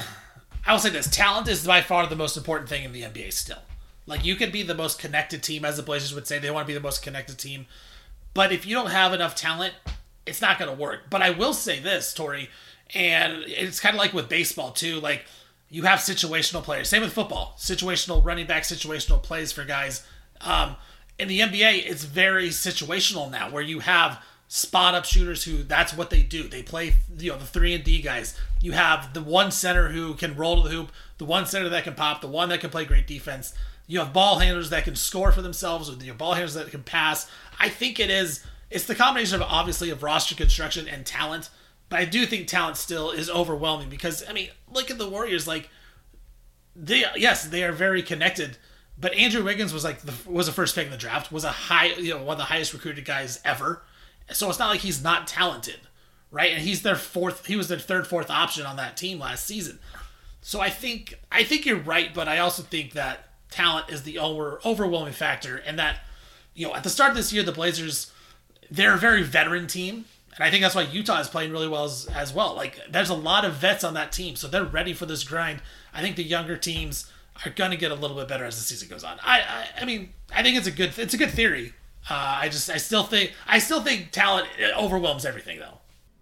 I will say this, talent is by far the most important thing in the N B A still. Like, you could be the most connected team, as the Blazers would say. They want to be the most connected team. But if you don't have enough talent, it's not going to work. But I will say this, Tori, and it's kind of like with baseball, too. Like, you have situational players. Same with football. Situational running back, situational plays for guys. Um, in the N B A, it's very situational now, where you have spot-up shooters who, that's what they do. They play, you know, the three and D guys. You have the one center who can roll to the hoop, the one center that can pop, the one that can play great defense. You have ball handlers that can score for themselves, or you have ball handlers that can pass. I think it is, it's the combination of, obviously, of roster construction and talent, but I do think talent still is overwhelming because, I mean, look at the Warriors. Like, they, yes, they are very connected, but Andrew Wiggins was like, the, was the first pick in the draft, was a high, you know, one of the highest recruited guys ever. So it's not like he's not talented, right? And he's their fourth, he was their third, fourth option on that team last season. So I think, I think you're right, but I also think that talent is the over, overwhelming factor, and that, you know, at the start of this year, the Blazers, they're a very veteran team, and I think that's why Utah is playing really well as, as well. Like, there's a lot of vets on that team, so they're ready for this grind. I think the younger teams are going to get a little bit better as the season goes on. I, I, I mean, I think it's a good, it's a good theory. Uh, I just, I still think, I still think talent overwhelms everything, though.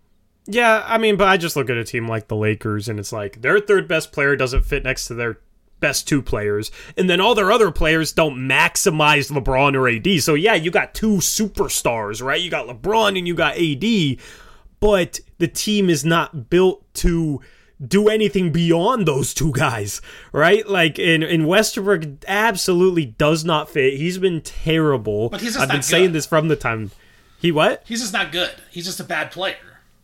Yeah, I mean, but I just look at a team like the Lakers, and it's like their third best player doesn't fit next to their best two players, and then all their other players don't maximize LeBron or A D. So yeah, you got two superstars, right? You got LeBron and you got A D, but the team is not built to do anything beyond those two guys, right? Like, in, in Westbrook absolutely does not fit. He's been terrible. But he's just I've not been good. saying this from the time. He what? He's just not good. He's just a bad player.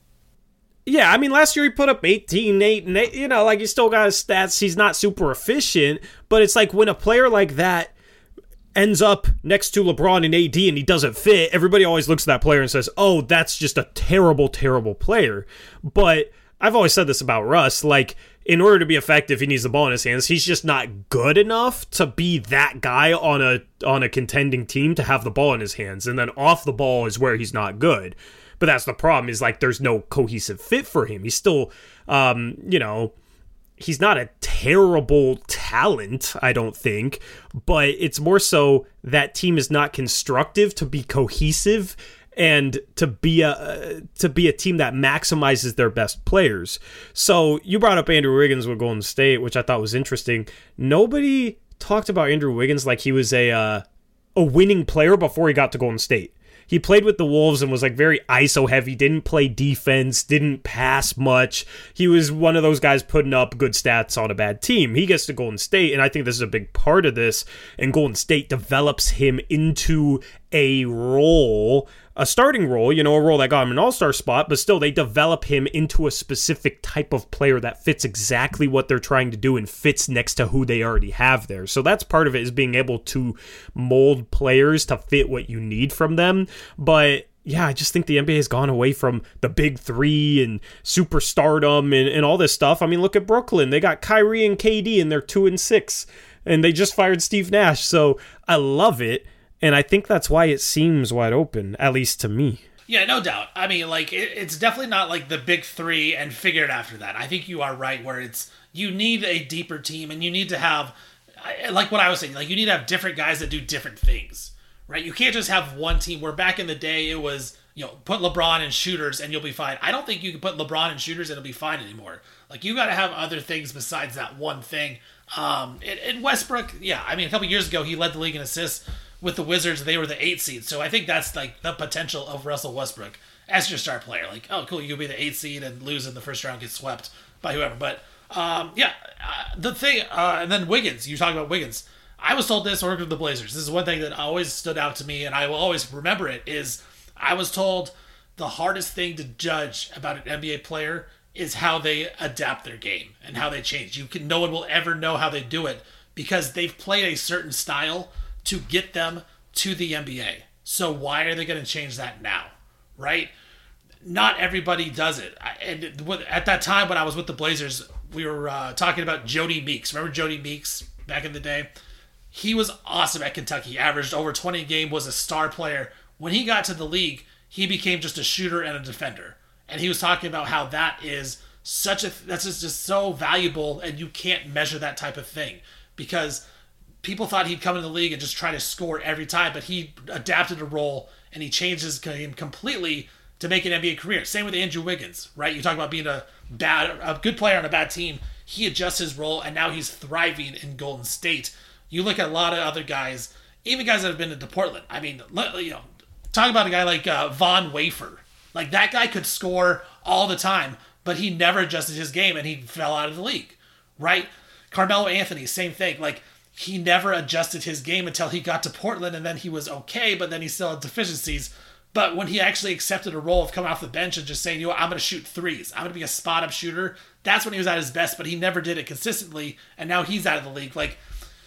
Yeah, I mean, last year he put up eighteen, eight, and eight. You know, like, he's still got his stats. He's not super efficient, but it's like when a player like that ends up next to LeBron and A D and he doesn't fit, everybody always looks at that player and says, oh, that's just a terrible, terrible player. But I've always said this about Russ, like, in order to be effective, he needs the ball in his hands. He's just not good enough to be that guy on a on a contending team to have the ball in his hands. And then off the ball is where he's not good. But that's the problem, is like there's no cohesive fit for him. He's still, um, you know, he's not a terrible talent, I don't think. But it's more so that team is not constructive to be cohesive and to be a uh, to be a team that maximizes their best players. So you brought up Andrew Wiggins with Golden State, which I thought was interesting. Nobody talked about Andrew Wiggins like he was a uh, a winning player before he got to Golden State. He played with the Wolves and was like very I S O heavy, didn't play defense, didn't pass much. He was one of those guys putting up good stats on a bad team. He gets to Golden State, and I think this is a big part of this, and Golden State develops him into a role, a starting role, you know, a role that got him an all-star spot, but still they develop him into a specific type of player that fits exactly what they're trying to do and fits next to who they already have there. So that's part of it, is being able to mold players to fit what you need from them. But yeah, I just think the N B A has gone away from the big three and superstardom and, and all this stuff. I mean, look at Brooklyn. They got Kyrie and K D and they're two and six, and they just fired Steve Nash. So I love it. And I think that's why it seems wide open, at least to me. Yeah, no doubt. I mean, like, it, it's definitely not like the big three and figure it after that. I think you are right where it's, you need a deeper team and you need to have, like what I was saying, like you need to have different guys that do different things, right? You can't just have one team where back in the day it was, you know, put LeBron in shooters and you'll be fine. I don't think you can put LeBron in shooters and it'll be fine anymore. Like, you got to have other things besides that one thing. Um, and, and Westbrook, yeah, I mean, a couple years ago, he led the league in assists with the Wizards. They were the eighth seed. So I think that's like the potential of Russell Westbrook as your star player. Like, oh, cool, you could be the eighth seed and lose in the first round, get swept by whoever. But um, yeah, uh, the thing, uh, and then Wiggins, you talk about Wiggins. I was told this, or with the Blazers. This is one thing that always stood out to me, and I will always remember it, is I was told the hardest thing to judge about an N B A player is how they adapt their game and how they change. You can, no one will ever know how they do it because they've played a certain style to get them to the N B A. So why are they going to change that now, right? Not everybody does it. And at that time when I was with the Blazers, we were uh, talking about Jody Meeks. Remember Jody Meeks back in the day? He was awesome at Kentucky. Averaged over twenty a game, was a star player. When he got to the league, he became just a shooter and a defender. And he was talking about how that is such a, that's just, just so valuable, and you can't measure that type of thing because people thought he'd come into the league and just try to score every time, but he adapted a role and he changed his game completely to make an N B A career. Same with Andrew Wiggins, right? You talk about being a bad, a good player on a bad team. He adjusts his role and now he's thriving in Golden State. You look at a lot of other guys, even guys that have been into Portland. I mean, you know, talk about a guy like uh, Von Wafer. Like, that guy could score all the time, but he never adjusted his game and he fell out of the league, right? Carmelo Anthony, same thing. Like, he never adjusted his game until he got to Portland, and then he was okay, but then he still had deficiencies. But when he actually accepted a role of coming off the bench and just saying, you know what, I'm going to shoot threes, I'm going to be a spot-up shooter, that's when he was at his best, but he never did it consistently, and now he's out of the league. Like,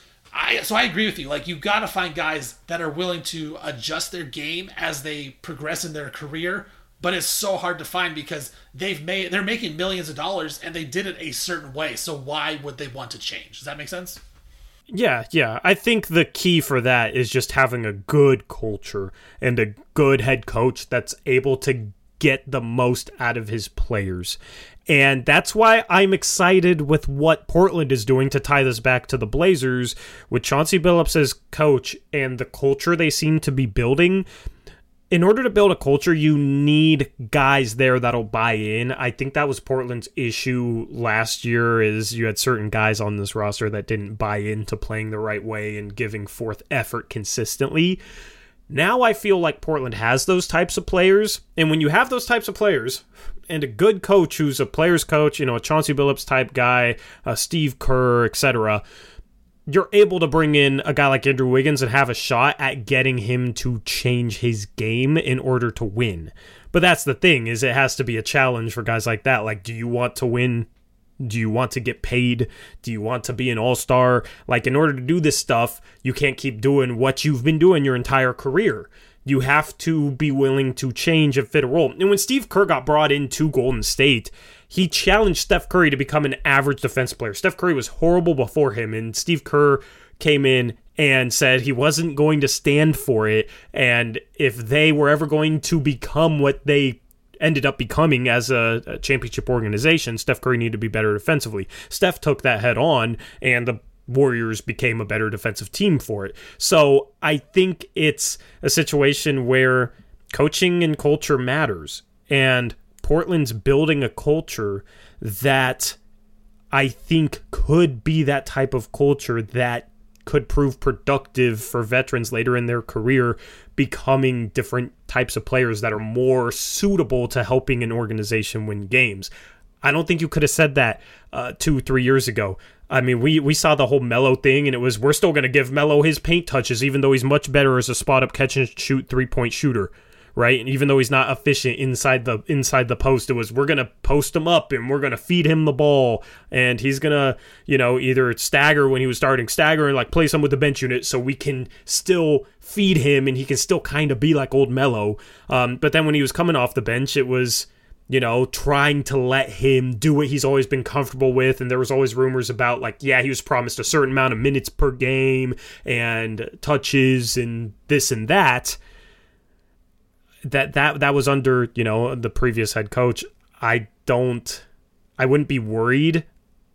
I so I agree with you. Like, you got to find guys that are willing to adjust their game as they progress in their career, but it's so hard to find because they've made they're making millions of dollars and they did it a certain way. So why would they want to change? Does that make sense? Yeah, yeah. I think the key for that is just having a good culture and a good head coach that's able to get the most out of his players. And that's why I'm excited with what Portland is doing to tie this back to the Blazers with Chauncey Billups as coach and the culture they seem to be building. In order to build a culture, you need guys there that'll buy in. I think that was Portland's issue last year, is you had certain guys on this roster that didn't buy into playing the right way and giving forth effort consistently. Now I feel like Portland has those types of players, and when you have those types of players and a good coach who's a player's coach, you know, a Chauncey Billups type guy, a Steve Kerr, et cetera, you're able to bring in a guy like Andrew Wiggins and have a shot at getting him to change his game in order to win. But that's the thing, is it has to be a challenge for guys like that. Like, do you want to win? Do you want to get paid? Do you want to be an all-star? Like, in order to do this stuff, you can't keep doing what you've been doing your entire career. You have to be willing to change and fit a role. And when Steve Kerr got brought into Golden State, he challenged Steph Curry to become an average defense player. Steph Curry was horrible before him, and Steve Kerr came in and said he wasn't going to stand for it, and if they were ever going to become what they ended up becoming as a, a championship organization, Steph Curry needed to be better defensively. Steph took that head on, and the Warriors became a better defensive team for it. So I think it's a situation where coaching and culture matters, and Portland's building a culture that I think could be that type of culture that could prove productive for veterans later in their career, becoming different types of players that are more suitable to helping an organization win games. I don't think you could have said that uh, two, three years ago. I mean, we, we saw the whole Melo thing, and it was, we're still going to give Melo his paint touches, even though he's much better as a spot-up catch-and-shoot three-point shooter, right? And even though he's not efficient inside the inside the post, it was, we're going to post him up, and we're going to feed him the ball, and he's going to, you know, either stagger when he was starting, stagger, and, like, place him with the bench unit so we can still feed him, and he can still kind of be like old Melo. Um, but then when he was coming off the bench, it was, you know, trying to let him do what he's always been comfortable with. And there was always rumors about, like, yeah, he was promised a certain amount of minutes per game and touches and this and that. That that that was under, you know, the previous head coach. I don't, I wouldn't be worried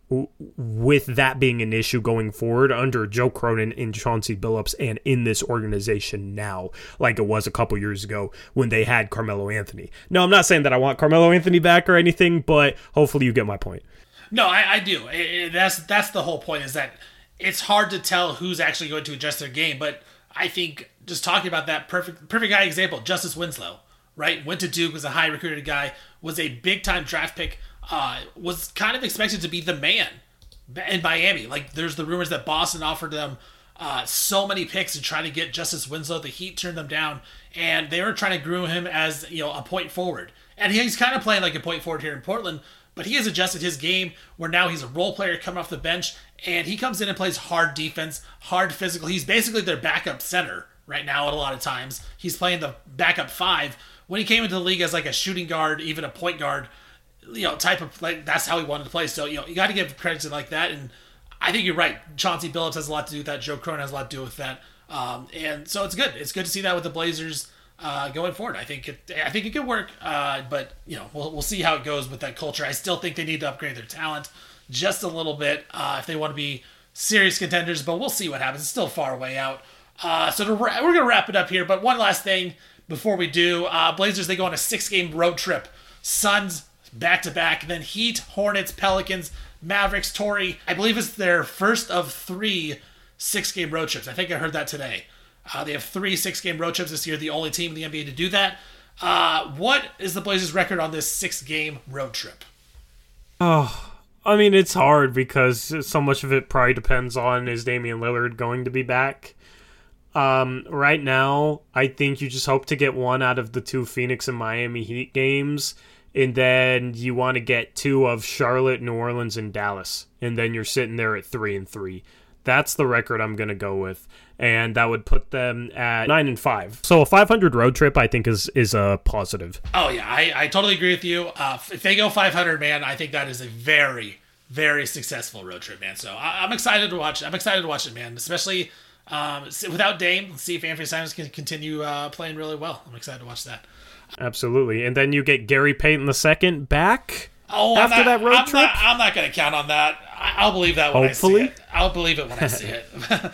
with that being an issue going forward under Joe Cronin and Chauncey Billups and in this organization now, like it was a couple years ago when they had Carmelo Anthony. No, I'm not saying that I want Carmelo Anthony back or anything, but hopefully you get my point. No, I, I do. It, it, that's that's the whole point, is that it's hard to tell who's actually going to adjust their game. But I think just talking about that, perfect perfect guy example, Justice Winslow, right? Went to Duke, was a high recruited guy, was a big time draft pick. Uh, was kind of expected to be the man in Miami. Like, there's the rumors that Boston offered them uh, so many picks to try to get Justice Winslow. The Heat turned them down, and they were trying to groom him as, you know, a point forward. And he's kind of playing like a point forward here in Portland, but he has adjusted his game where now he's a role player coming off the bench, and he comes in and plays hard defense, hard physical. He's basically their backup center right now at a lot of times. He's playing the backup five. When he came into the league as like a shooting guard, even a point guard, you know, type of, like, that's how he wanted to play. So, you know, you got to give credit to like that. And I think you're right. Chauncey Billups has a lot to do with that. Joe Cronin has a lot to do with that. Um, and so it's good. It's good to see that with the Blazers uh, going forward. I think it, I think it could work. Uh, but, you know, we'll, we'll see how it goes with that culture. I still think they need to upgrade their talent just a little bit uh, if they want to be serious contenders, but we'll see what happens. It's still far away out. Uh, so to ra- we're going to wrap it up here. But one last thing before we do, uh, Blazers, they go on a six game road trip. Suns, back-to-back, then Heat, Hornets, Pelicans, Mavericks, Torrey. I believe it's their first of three six-game road trips. I think I heard that today. Uh, they have three six-game road trips this year, the only team in the N B A to do that. Uh, what is the Blazers' record on this six-game road trip? Oh, I mean, it's hard because so much of it probably depends on, is Damian Lillard going to be back? Um, right now, I think you just hope to get one out of the two Phoenix and Miami Heat games. And then you want to get two of Charlotte, New Orleans, and Dallas. And then you're sitting there at three and three. That's the record I'm going to go with. And that would put them at nine and five. So a five hundred road trip, I think, is is a positive. Oh, yeah. I, I totally agree with you. Uh, if they go five hundred, man, I think that is a very, very successful road trip, man. So I, I'm excited to watch it. I'm excited to watch it, man. Especially um, without Dame. See if Anthony Simons can continue uh, playing really well. I'm excited to watch that. Absolutely. And then you get Gary Payton the second back oh, after not, that road I'm trip? Not, I'm not going to count on that. I'll believe that when Hopefully. I see it. I'll believe it when I see it.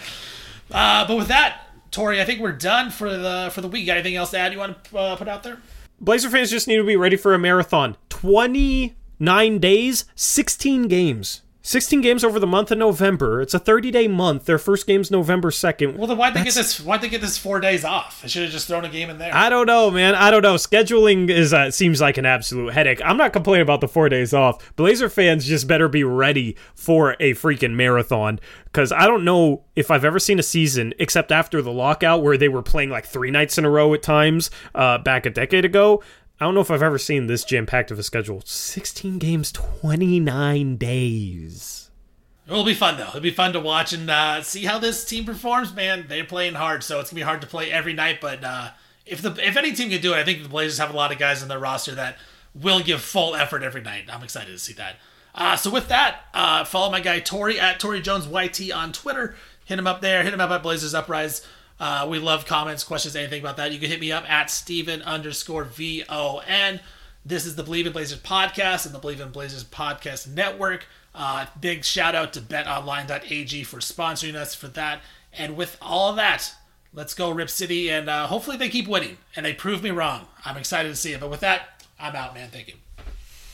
uh, but with that, Tori, I think we're done for the for the week. Got anything else to add you want to uh, put out there? Blazer fans just need to be ready for a marathon. twenty-nine days, sixteen games. sixteen games over the month of November. It's a thirty-day month. Their first game's November second. Well, then why'd they That's... get this? Why'd they get this four days off? They should have just thrown a game in there. I don't know, man. I don't know. Scheduling is uh, seems like an absolute headache. I'm not complaining about the four days off. Blazer fans just better be ready for a freaking marathon, because I don't know if I've ever seen a season, except after the lockout, where they were playing like three nights in a row at times uh, back a decade ago. I don't know if I've ever seen this jam-packed of a schedule. sixteen games, twenty-nine days. It'll be fun, though. It'll be fun to watch and uh, see how this team performs, man. They're playing hard, so it's going to be hard to play every night. But uh, if the if any team can do it, I think the Blazers have a lot of guys on their roster that will give full effort every night. I'm excited to see that. Uh, so with that, uh, follow my guy Tori at Tori Jones Y T on Twitter. Hit him up there. Hit him up at Blazers Uprise. Uh, we love comments, questions, anything about that. You can hit me up at Steven underscore V O N. This is the Believe in Blazers podcast and the Believe in Blazers podcast network. Uh, big shout out to bet online dot a g for sponsoring us for that. And with all of that, let's go Rip City, and uh, hopefully they keep winning and they prove me wrong. I'm excited to see it. But with that, I'm out, man. Thank you.